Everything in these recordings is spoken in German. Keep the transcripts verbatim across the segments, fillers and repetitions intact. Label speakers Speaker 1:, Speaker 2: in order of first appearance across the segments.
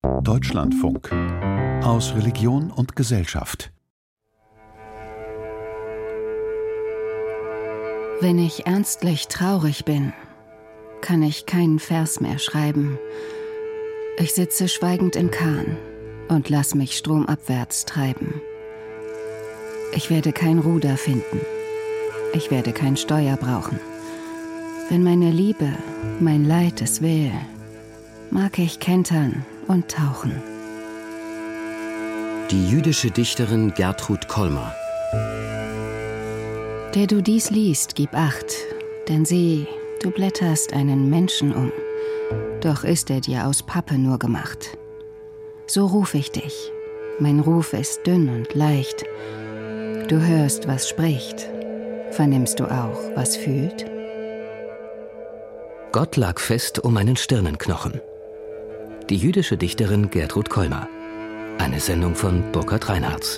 Speaker 1: Deutschlandfunk aus Religion und Gesellschaft.
Speaker 2: Wenn ich ernstlich traurig bin, kann ich keinen Vers mehr schreiben. Ich sitze schweigend im Kahn und lass mich stromabwärts treiben. Ich werde kein Ruder finden, ich werde kein Steuer brauchen. Wenn meine Liebe, mein Leid es will, mag ich kentern und tauchen.
Speaker 3: Die jüdische Dichterin Gertrud Kolmar.
Speaker 2: Der du dies liest, gib Acht, denn sieh, du blätterst einen Menschen um, doch ist er dir aus Pappe nur gemacht. So ruf ich dich, mein Ruf ist dünn und leicht. Du hörst, was spricht, vernimmst du auch, was fühlt?
Speaker 3: Gott lag fest um meinen Stirnenknochen. Die jüdische Dichterin Gertrud Kolmar. Eine Sendung von Burkhard Reinhardt.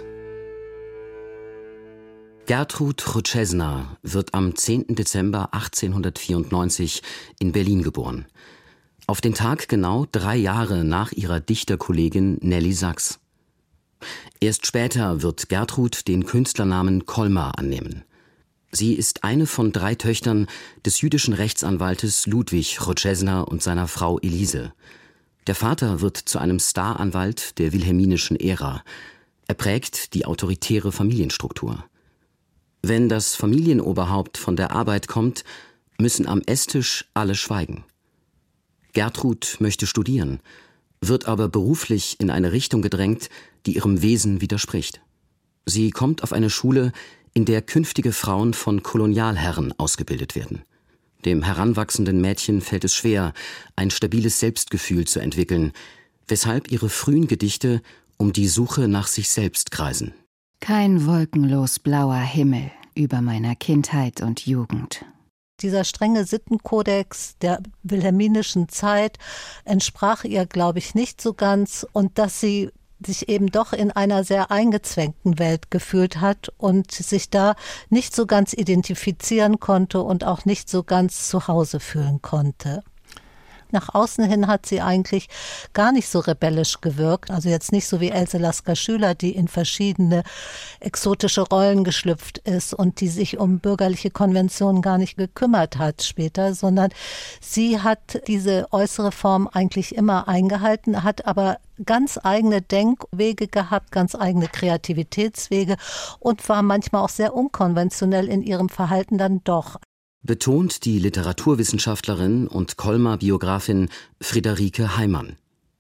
Speaker 3: Gertrud Hrutschesna wird am zehnten Dezember achtzehnhundertvierundneunzig in Berlin geboren. Auf den Tag genau drei Jahre nach ihrer Dichterkollegin Nelly Sachs. Erst später wird Gertrud den Künstlernamen Kolmar annehmen. Sie ist eine von drei Töchtern des jüdischen Rechtsanwaltes Ludwig Hrutschesna und seiner Frau Elise. Der Vater wird zu einem Staranwalt der wilhelminischen Ära. Er prägt die autoritäre Familienstruktur. Wenn das Familienoberhaupt von der Arbeit kommt, müssen am Esstisch alle schweigen. Gertrud möchte studieren, wird aber beruflich in eine Richtung gedrängt, die ihrem Wesen widerspricht. Sie kommt auf eine Schule, in der künftige Frauen von Kolonialherren ausgebildet werden. Dem heranwachsenden Mädchen fällt es schwer, ein stabiles Selbstgefühl zu entwickeln, weshalb ihre frühen Gedichte um die Suche nach sich selbst kreisen.
Speaker 2: Kein wolkenlos blauer Himmel über meiner Kindheit und Jugend.
Speaker 4: Dieser strenge Sittenkodex der wilhelminischen Zeit entsprach ihr, glaube ich, nicht so ganz, und dass sie sich eben doch in einer sehr eingezwängten Welt gefühlt hat und sich da nicht so ganz identifizieren konnte und auch nicht so ganz zu Hause fühlen konnte. Nach außen hin hat sie eigentlich gar nicht so rebellisch gewirkt, also jetzt nicht so wie Else Lasker-Schüler, die in verschiedene exotische Rollen geschlüpft ist und die sich um bürgerliche Konventionen gar nicht gekümmert hat später, sondern sie hat diese äußere Form eigentlich immer eingehalten, hat aber ganz eigene Denkwege gehabt, ganz eigene Kreativitätswege und war manchmal auch sehr unkonventionell in ihrem Verhalten dann doch.
Speaker 3: Betont die Literaturwissenschaftlerin und Kolmar-Biografin Friederike Heimann.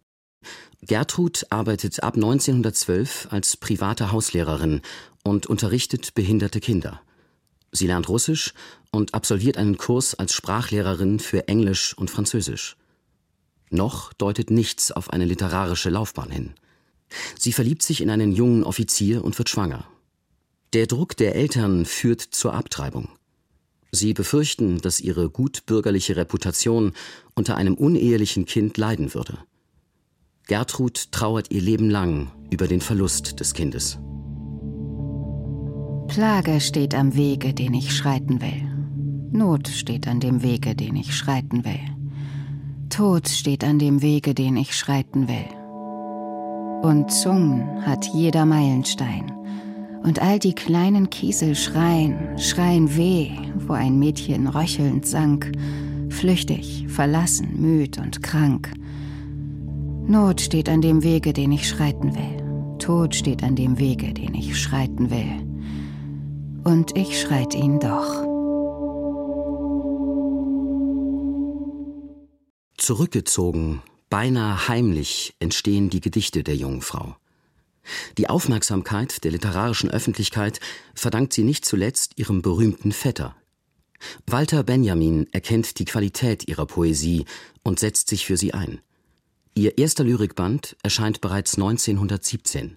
Speaker 3: Gertrud arbeitet ab neunzehnhundertzwölf als private Hauslehrerin und unterrichtet behinderte Kinder. Sie lernt Russisch und absolviert einen Kurs als Sprachlehrerin für Englisch und Französisch. Noch deutet nichts auf eine literarische Laufbahn hin. Sie verliebt sich in einen jungen Offizier und wird schwanger. Der Druck der Eltern führt zur Abtreibung. Sie befürchten, dass ihre gutbürgerliche Reputation unter einem unehelichen Kind leiden würde. Gertrud trauert ihr Leben lang über den Verlust des Kindes.
Speaker 2: Plage steht am Wege, den ich schreiten will. Not steht an dem Wege, den ich schreiten will. Tod steht an dem Wege, den ich schreiten will. Und Zungen hat jeder Meilenstein. Und all die kleinen Kiesel schreien, schreien weh, wo ein Mädchen röchelnd sank, flüchtig, verlassen, müd und krank. Not steht an dem Wege, den ich schreiten will. Tod steht an dem Wege, den ich schreiten will. Und ich schreit ihn doch.
Speaker 3: Zurückgezogen, beinahe heimlich entstehen die Gedichte der jungen Frau. Die Aufmerksamkeit der literarischen Öffentlichkeit verdankt sie nicht zuletzt ihrem berühmten Vetter. Walter Benjamin erkennt die Qualität ihrer Poesie und setzt sich für sie ein. Ihr erster Lyrikband erscheint bereits neunzehnhundertsiebzehn.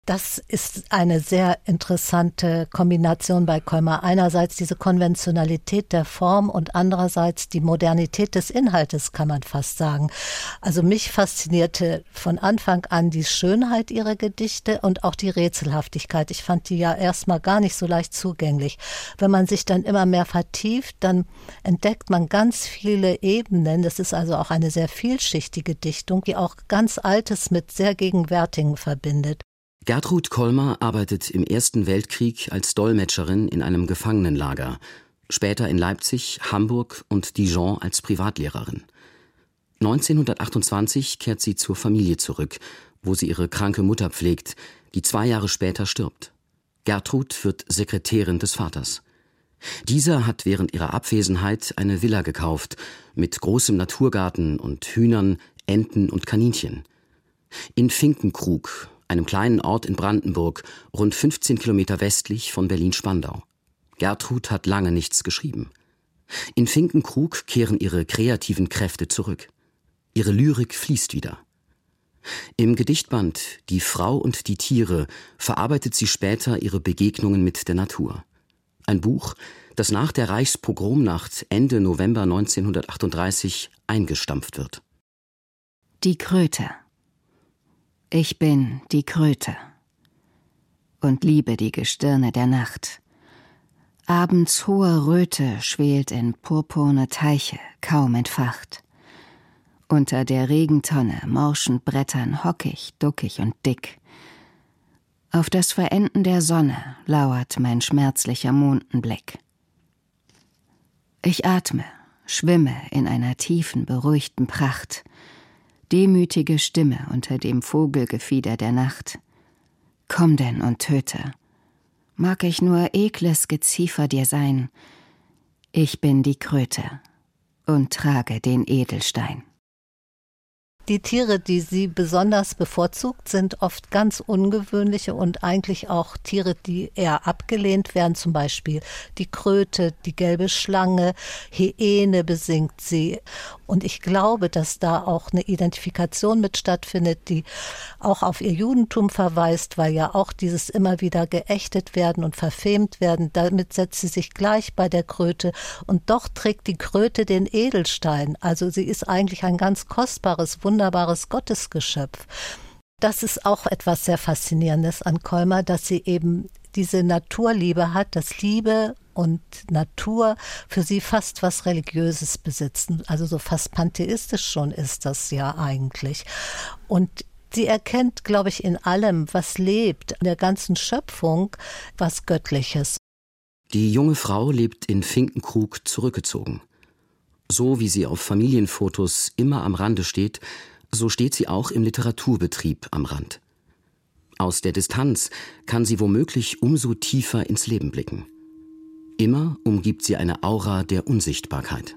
Speaker 4: Das ist eine sehr interessante Kombination bei Kolmar. Einerseits diese Konventionalität der Form und andererseits die Modernität des Inhaltes, kann man fast sagen. Also mich faszinierte von Anfang an die Schönheit ihrer Gedichte und auch die Rätselhaftigkeit. Ich fand die ja erstmal gar nicht so leicht zugänglich. Wenn man sich dann immer mehr vertieft, dann entdeckt man ganz viele Ebenen. Das ist also auch eine sehr vielschichtige Dichtung, die auch ganz Altes mit sehr Gegenwärtigem verbindet.
Speaker 3: Gertrud Kolmar arbeitet im Ersten Weltkrieg als Dolmetscherin in einem Gefangenenlager, später in Leipzig, Hamburg und Dijon als Privatlehrerin. neunzehnhundertachtundzwanzig kehrt sie zur Familie zurück, wo sie ihre kranke Mutter pflegt, die zwei Jahre später stirbt. Gertrud wird Sekretärin des Vaters. Dieser hat während ihrer Abwesenheit eine Villa gekauft, mit großem Naturgarten und Hühnern, Enten und Kaninchen. In Finkenkrug, einem kleinen Ort in Brandenburg, rund fünfzehn Kilometer westlich von Berlin-Spandau. Gertrud hat lange nichts geschrieben. In Finkenkrug kehren ihre kreativen Kräfte zurück. Ihre Lyrik fließt wieder. Im Gedichtband »Die Frau und die Tiere« verarbeitet sie später ihre Begegnungen mit der Natur. Ein Buch, das nach der Reichspogromnacht Ende November neunzehnhundertachtunddreißig eingestampft wird.
Speaker 2: Die Kröte. Ich bin die Kröte und liebe die Gestirne der Nacht. Abends hohe Röte schwelt in purpurne Teiche, kaum entfacht. Unter der Regentonne morschen Brettern hockig, duckig und dick. Auf das Verenden der Sonne lauert mein schmerzlicher Mondenblick. Ich atme, schwimme in einer tiefen, beruhigten Pracht. Demütige Stimme unter dem Vogelgefieder der Nacht. Komm denn und töte. Mag ich nur ekles Geziefer dir sein. Ich bin die Kröte und trage den Edelstein.
Speaker 4: Die Tiere, die sie besonders bevorzugt, sind oft ganz ungewöhnliche und eigentlich auch Tiere, die eher abgelehnt werden, zum Beispiel die Kröte, die gelbe Schlange, Hyäne besingt sie. Und ich glaube, dass da auch eine Identifikation mit stattfindet, die auch auf ihr Judentum verweist, weil ja auch dieses immer wieder geächtet werden und verfemt werden. Damit setzt sie sich gleich bei der Kröte und doch trägt die Kröte den Edelstein. Also sie ist eigentlich ein ganz kostbares, wunderbares Gottesgeschöpf. Das ist auch etwas sehr Faszinierendes an Kolmar, dass sie eben diese Naturliebe hat, dass Liebe und Natur für sie fast was Religiöses besitzen. Also so fast pantheistisch schon ist das ja eigentlich. Und sie erkennt, glaube ich, in allem, was lebt, in der ganzen Schöpfung, was Göttliches.
Speaker 3: Die junge Frau lebt in Finkenkrug zurückgezogen. So wie sie auf Familienfotos immer am Rande steht, so steht sie auch im Literaturbetrieb am Rand. Aus der Distanz kann sie womöglich umso tiefer ins Leben blicken. Immer umgibt sie eine Aura der Unsichtbarkeit.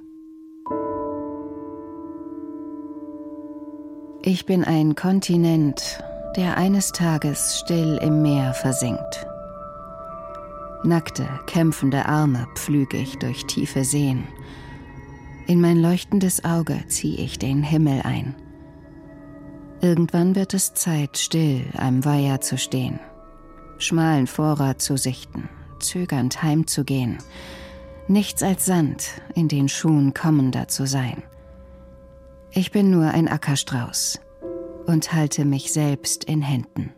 Speaker 2: Ich bin ein Kontinent, der eines Tages still im Meer versinkt. Nackte, kämpfende Arme pflüge ich durch tiefe Seen. In mein leuchtendes Auge ziehe ich den Himmel ein. Irgendwann wird es Zeit, still am Weiher zu stehen, schmalen Vorrat zu sichten, zögernd heimzugehen, nichts als Sand in den Schuhen kommender zu sein. Ich bin nur ein Ackerstrauß und halte mich selbst in Händen.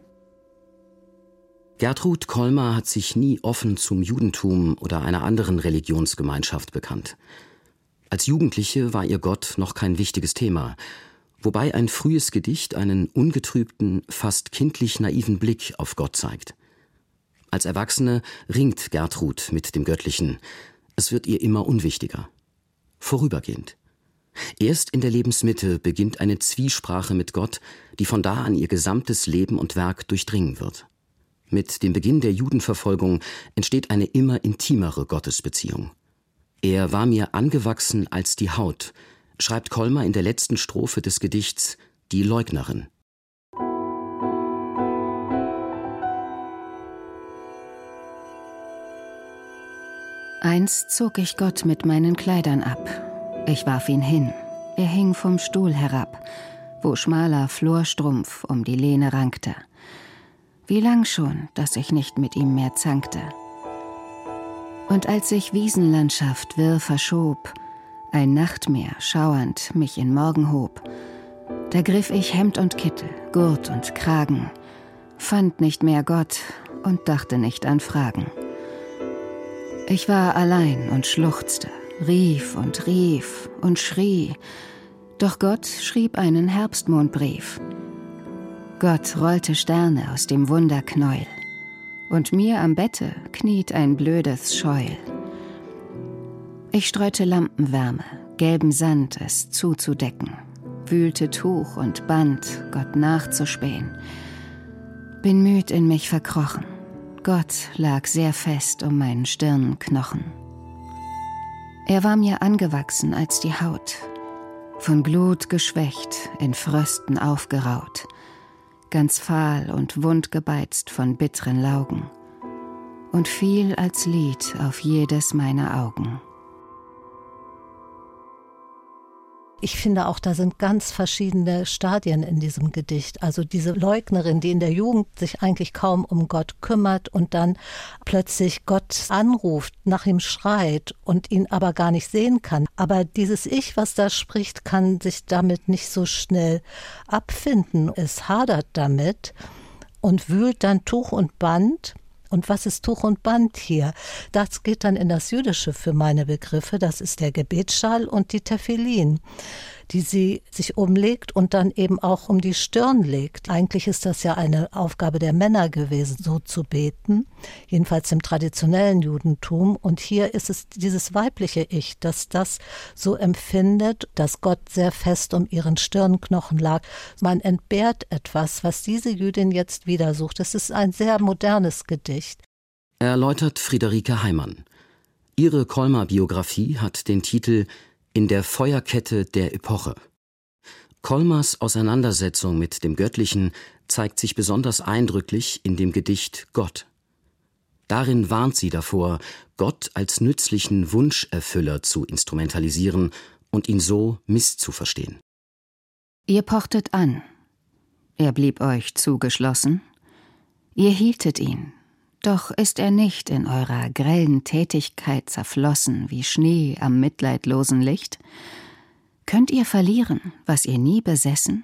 Speaker 3: Gertrud Kolmar hat sich nie offen zum Judentum oder einer anderen Religionsgemeinschaft bekannt. Als Jugendliche war ihr Gott noch kein wichtiges Thema, wobei ein frühes Gedicht einen ungetrübten, fast kindlich naiven Blick auf Gott zeigt. Als Erwachsene ringt Gertrud mit dem Göttlichen. Es wird ihr immer unwichtiger. Vorübergehend. Erst in der Lebensmitte beginnt eine Zwiesprache mit Gott, die von da an ihr gesamtes Leben und Werk durchdringen wird. Mit dem Beginn der Judenverfolgung entsteht eine immer intimere Gottesbeziehung. Er war mir angewachsen als die Haut, schreibt Kolmar in der letzten Strophe des Gedichts »Die Leugnerin«.
Speaker 2: Einst zog ich Gott mit meinen Kleidern ab. Ich warf ihn hin. Er hing vom Stuhl herab, wo schmaler Florstrumpf um die Lehne rankte. Wie lang schon, dass ich nicht mit ihm mehr zankte. Und als sich Wiesenlandschaft wirr verschob, ein Nachtmeer schauernd mich in Morgen hob, da griff ich Hemd und Kittel, Gurt und Kragen, fand nicht mehr Gott und dachte nicht an Fragen. Ich war allein und schluchzte, rief und rief und schrie, doch Gott schrieb einen Herbstmondbrief. Gott rollte Sterne aus dem Wunderknäuel, und mir am Bette kniet ein blödes Scheuel. Ich streute Lampenwärme, gelben Sand, es zuzudecken, wühlte Tuch und Band, Gott nachzuspähen. Bin müd in mich verkrochen, Gott lag sehr fest um meinen Stirnknochen. Er war mir angewachsen als die Haut, von Glut geschwächt, in Frösten aufgeraut, ganz fahl und wundgebeizt von bitteren Laugen, und fiel als Lied auf jedes meiner Augen.
Speaker 4: Ich finde auch, da sind ganz verschiedene Stadien in diesem Gedicht. Also diese Leugnerin, die in der Jugend sich eigentlich kaum um Gott kümmert und dann plötzlich Gott anruft, nach ihm schreit und ihn aber gar nicht sehen kann. Aber dieses Ich, was da spricht, kann sich damit nicht so schnell abfinden. Es hadert damit und wühlt dann Tuch und Band. Und was ist Tuch und Band hier? Das geht dann in das Jüdische für meine Begriffe. Das ist der Gebetsschal und die Tefillin, die sie sich umlegt und dann eben auch um die Stirn legt. Eigentlich ist das ja eine Aufgabe der Männer gewesen, so zu beten, jedenfalls im traditionellen Judentum. Und hier ist es dieses weibliche Ich, das das so empfindet, dass Gott sehr fest um ihren Stirnknochen lag. Man entbehrt etwas, was diese Jüdin jetzt wieder sucht. Es ist ein sehr modernes Gedicht.
Speaker 3: Erläutert Friederike Heimann. Ihre Kolmar-Biografie hat den Titel »In der Feuerkette der Epoche«. Kolmars Auseinandersetzung mit dem Göttlichen zeigt sich besonders eindrücklich in dem Gedicht »Gott«. Darin warnt sie davor, Gott als nützlichen Wunscherfüller zu instrumentalisieren und ihn so misszuverstehen.
Speaker 2: Ihr pochtet an. Er blieb euch zugeschlossen. Ihr hieltet ihn. Doch ist er nicht in eurer grellen Tätigkeit zerflossen wie Schnee am mitleidlosen Licht? Könnt ihr verlieren, was ihr nie besessen?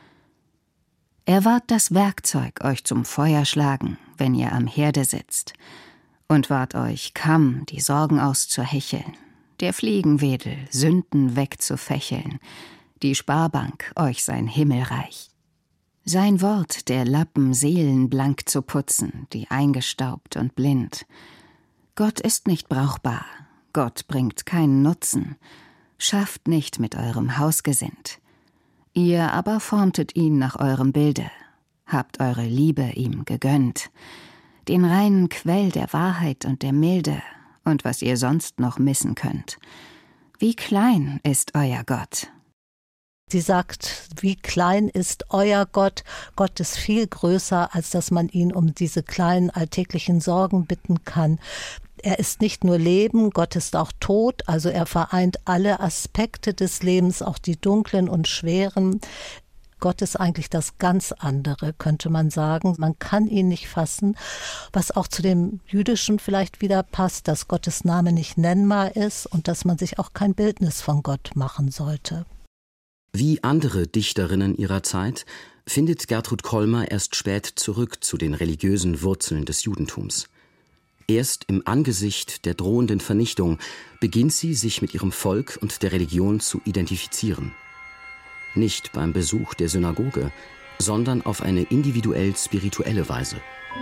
Speaker 2: Er ward das Werkzeug, euch zum Feuer schlagen, wenn ihr am Herde sitzt, und ward euch Kamm, die Sorgen auszuhecheln, der Fliegenwedel, Sünden wegzufächeln, die Sparbank, euch sein Himmelreich. Sein Wort, der Lappen Seelen blank zu putzen, die eingestaubt und blind. Gott ist nicht brauchbar, Gott bringt keinen Nutzen, schafft nicht mit eurem Hausgesinnt. Ihr aber formtet ihn nach eurem Bilde, habt eure Liebe ihm gegönnt, den reinen Quell der Wahrheit und der Milde und was ihr sonst noch missen könnt. Wie klein ist euer Gott!
Speaker 4: Sie sagt, wie klein ist euer Gott? Gott ist viel größer, als dass man ihn um diese kleinen alltäglichen Sorgen bitten kann. Er ist nicht nur Leben, Gott ist auch Tod, also er vereint alle Aspekte des Lebens, auch die dunklen und schweren. Gott ist eigentlich das ganz andere, könnte man sagen. Man kann ihn nicht fassen, was auch zu dem Jüdischen vielleicht wieder passt, dass Gottes Name nicht nennbar ist und dass man sich auch kein Bildnis von Gott machen sollte.
Speaker 3: Wie andere Dichterinnen ihrer Zeit findet Gertrud Kolmar erst spät zurück zu den religiösen Wurzeln des Judentums. Erst im Angesicht der drohenden Vernichtung beginnt sie, sich mit ihrem Volk und der Religion zu identifizieren. Nicht beim Besuch der Synagoge, sondern auf eine individuell spirituelle Weise.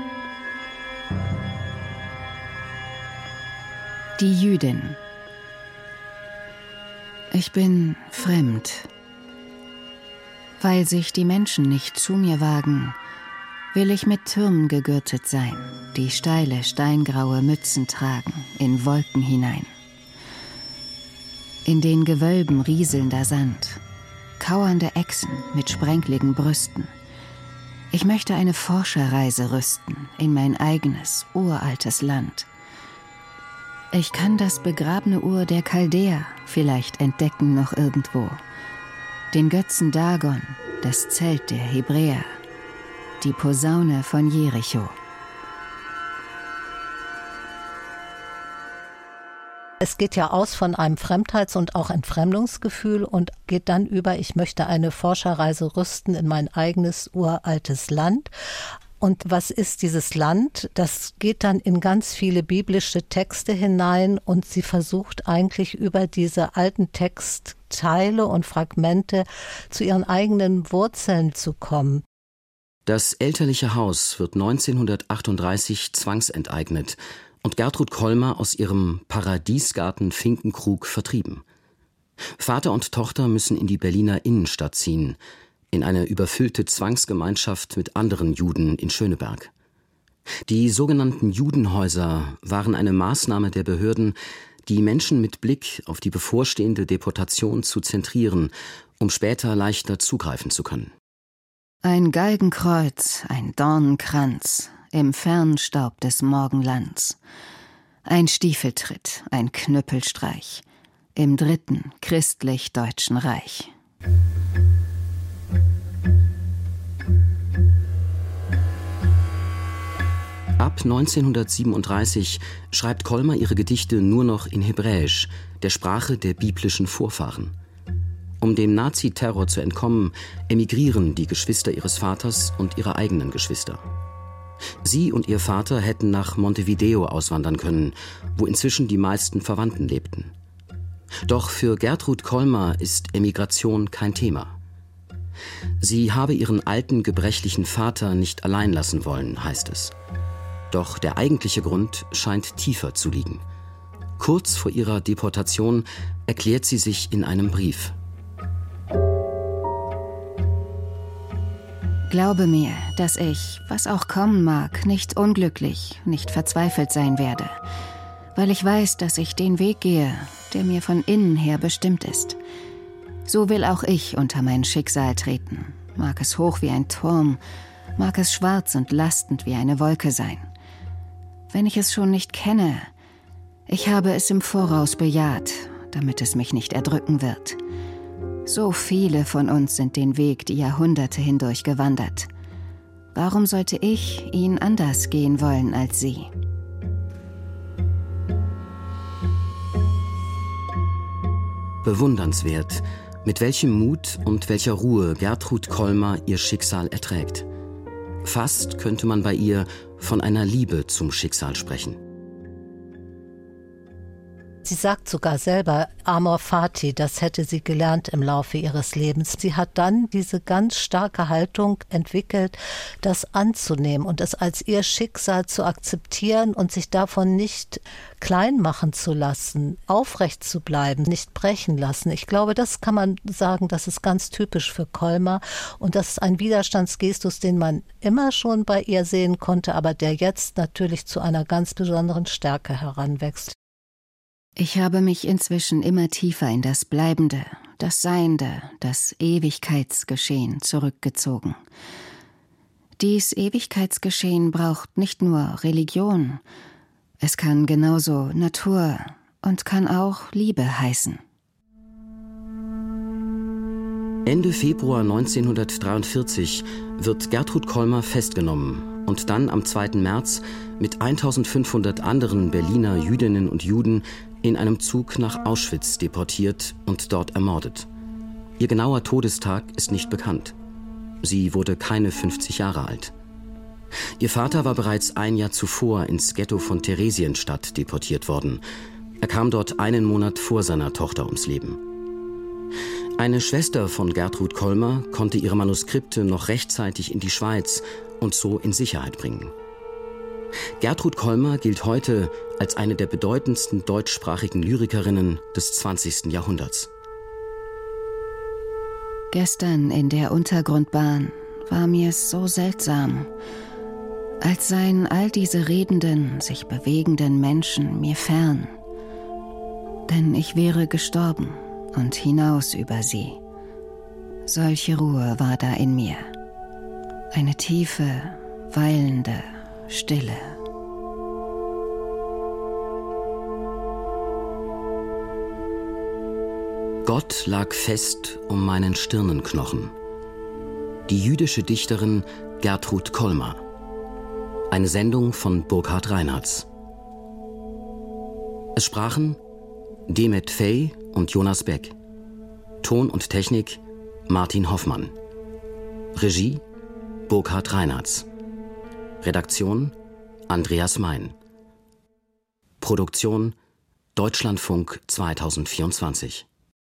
Speaker 2: Die Jüdin. Ich bin fremd. Weil sich die Menschen nicht zu mir wagen, will ich mit Türmen gegürtet sein, die steile, steingraue Mützen tragen, in Wolken hinein. In den Gewölben rieselnder Sand, kauernde Echsen mit sprenkligen Brüsten. Ich möchte eine Forscherreise rüsten in mein eigenes, uraltes Land. Ich kann das begrabene Ur der Chaldäer vielleicht entdecken noch irgendwo. Den Götzen Dagon, das Zelt der Hebräer. die Posaune von Jericho.
Speaker 4: Es geht ja aus von einem Fremdheits- und auch Entfremdungsgefühl und geht dann über, ich möchte eine Forscherreise rüsten in mein eigenes uraltes Land. Und was ist dieses Land? Das geht dann in ganz viele biblische Texte hinein und sie versucht eigentlich über diese alten Textteile und Fragmente zu ihren eigenen Wurzeln zu kommen.
Speaker 3: Das elterliche Haus wird neunzehnhundertachtunddreißig zwangsenteignet und Gertrud Kolmar aus ihrem Paradiesgarten Finkenkrug vertrieben. Vater und Tochter müssen in die Berliner Innenstadt ziehen, in eine überfüllte Zwangsgemeinschaft mit anderen Juden in Schöneberg. Die sogenannten Judenhäuser waren eine Maßnahme der Behörden, die Menschen mit Blick auf die bevorstehende Deportation zu zentrieren, um später leichter zugreifen zu können.
Speaker 2: Ein Galgenkreuz, ein Dornenkranz im Fernstaub des Morgenlands. Ein Stiefeltritt, ein Knüppelstreich im dritten christlich-deutschen Reich.
Speaker 3: Ab neunzehnhundertsiebenunddreißig schreibt Kolmar ihre Gedichte nur noch in Hebräisch, der Sprache der biblischen Vorfahren. Um dem Naziterror zu entkommen, emigrieren die Geschwister ihres Vaters und ihre eigenen Geschwister. Sie und ihr Vater hätten nach Montevideo auswandern können, wo inzwischen die meisten Verwandten lebten. Doch für Gertrud Kolmar ist Emigration kein Thema. Sie habe ihren alten, gebrechlichen Vater nicht allein lassen wollen, heißt es. Doch der eigentliche Grund scheint tiefer zu liegen. Kurz vor ihrer Deportation erklärt sie sich in einem Brief.
Speaker 2: Glaube mir, dass ich, was auch kommen mag, nicht unglücklich, nicht verzweifelt sein werde, weil ich weiß, dass ich den Weg gehe, der mir von innen her bestimmt ist. So will auch ich unter mein Schicksal treten, mag es hoch wie ein Turm, mag es schwarz und lastend wie eine Wolke sein. Wenn ich es schon nicht kenne, ich habe es im Voraus bejaht, damit es mich nicht erdrücken wird. So viele von uns sind den Weg die Jahrhunderte hindurch gewandert. Warum sollte ich ihn anders gehen wollen als sie?
Speaker 3: Bewundernswert, mit welchem Mut und welcher Ruhe Gertrud Kolmar ihr Schicksal erträgt. Fast könnte man bei ihr von einer Liebe zum Schicksal sprechen.
Speaker 4: Sie sagt sogar selber, Amor Fati, das hätte sie gelernt im Laufe ihres Lebens. Sie hat dann diese ganz starke Haltung entwickelt, das anzunehmen und es als ihr Schicksal zu akzeptieren und sich davon nicht klein machen zu lassen, aufrecht zu bleiben, nicht brechen lassen. Ich glaube, das kann man sagen, das ist ganz typisch für Kolmar und das ist ein Widerstandsgestus, den man immer schon bei ihr sehen konnte, aber der jetzt natürlich zu einer ganz besonderen Stärke heranwächst.
Speaker 2: Ich habe mich inzwischen immer tiefer in das Bleibende, das Seiende, das Ewigkeitsgeschehen zurückgezogen. Dies Ewigkeitsgeschehen braucht nicht nur Religion, es kann genauso Natur und kann auch Liebe heißen.
Speaker 3: Ende Februar neunzehnhundertdreiundvierzig wird Gertrud Kolmar festgenommen und dann am zweiten März mit eintausendfünfhundert anderen Berliner Jüdinnen und Juden in einem Zug nach Auschwitz deportiert und dort ermordet. Ihr genauer Todestag ist nicht bekannt. Sie wurde keine fünfzig Jahre alt. Ihr Vater war bereits ein Jahr zuvor ins Ghetto von Theresienstadt deportiert worden. Er kam dort einen Monat vor seiner Tochter ums Leben. Eine Schwester von Gertrud Kolmar konnte ihre Manuskripte noch rechtzeitig in die Schweiz und so in Sicherheit bringen. Gertrud Kolmar gilt heute als eine der bedeutendsten deutschsprachigen Lyrikerinnen des zwanzigsten Jahrhunderts.
Speaker 2: Gestern in der Untergrundbahn war mir es so seltsam, als seien all diese redenden, sich bewegenden Menschen mir fern. Denn ich wäre gestorben und hinaus über sie. Solche Ruhe war da in mir. Eine tiefe, weilende Stille.
Speaker 3: Gott lag fest um meinen Stirnenknochen. Die jüdische Dichterin Gertrud Kolmar. Eine Sendung von Burkhard Reinhartz. Es sprachen Demet Fey und Jonas Beck. Ton und Technik Martin Hoffmann. Regie Burkhard Reinhartz. Redaktion Andreas Mein. Produktion Deutschlandfunk zweitausendvierundzwanzig.